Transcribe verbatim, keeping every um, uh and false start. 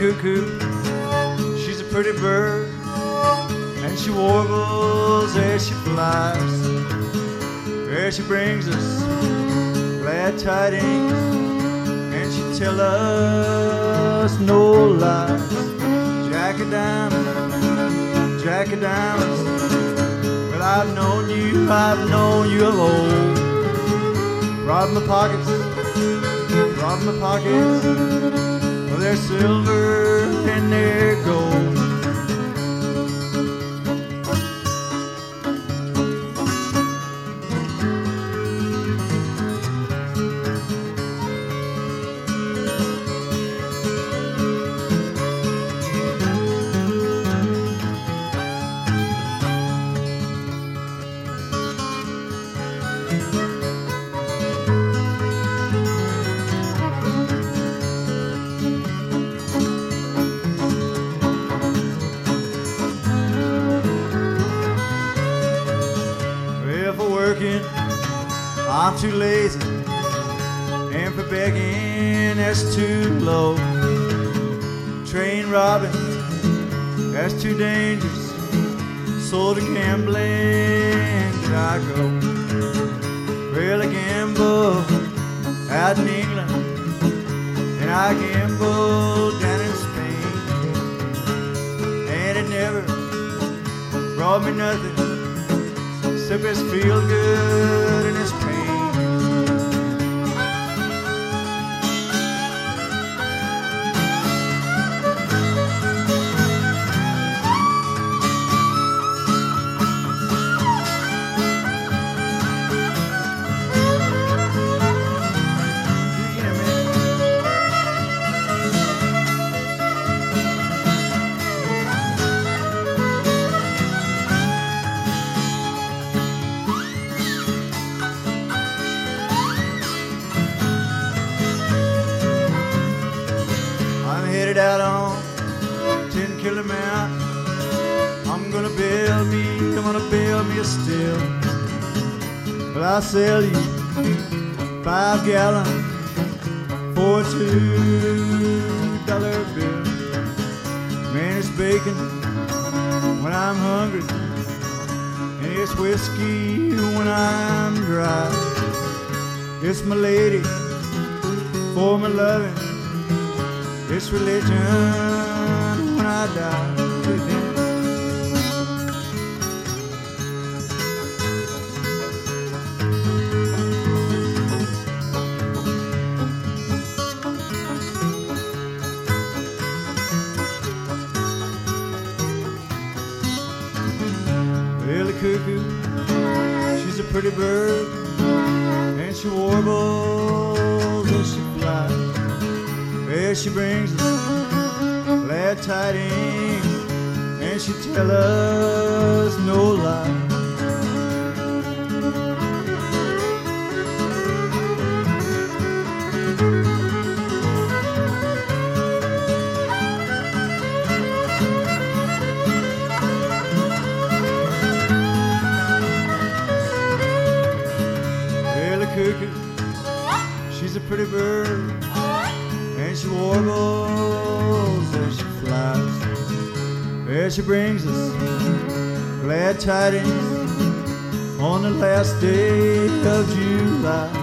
cuckoo, she's a pretty bird, and she warbles as she flies. Where she brings us glad tidings, and she tell us no lies. Jack of diamonds, Jack of diamonds, well, I've known you, I've known you of old. Rob my pockets, rob my pockets, well, they're silver and they're gold. I'm too lazy, and for begging, that's too low. Train robbing, that's too dangerous, so to gambling did I go. Well, I gamble out in England, and I gamble down in Spain, and it never brought me nothing except this feel good and this pain. Out on Ten Killer Mountain, I'm gonna build me, I'm gonna build me a still. But I'll sell you five gallon for a two dollar bill. Man, it's bacon when I'm hungry, and it's whiskey when I'm dry. It's my lady for my loving, it's religion when I die. Well, the cuckoo, she's a pretty bird, and she warbles as she flies. Where she brings us glad tidings, and she tell us no lie. Well, the cuckoo, she's a pretty bird, and she warbles as she flies. Where she brings us glad tidings on the last day of July.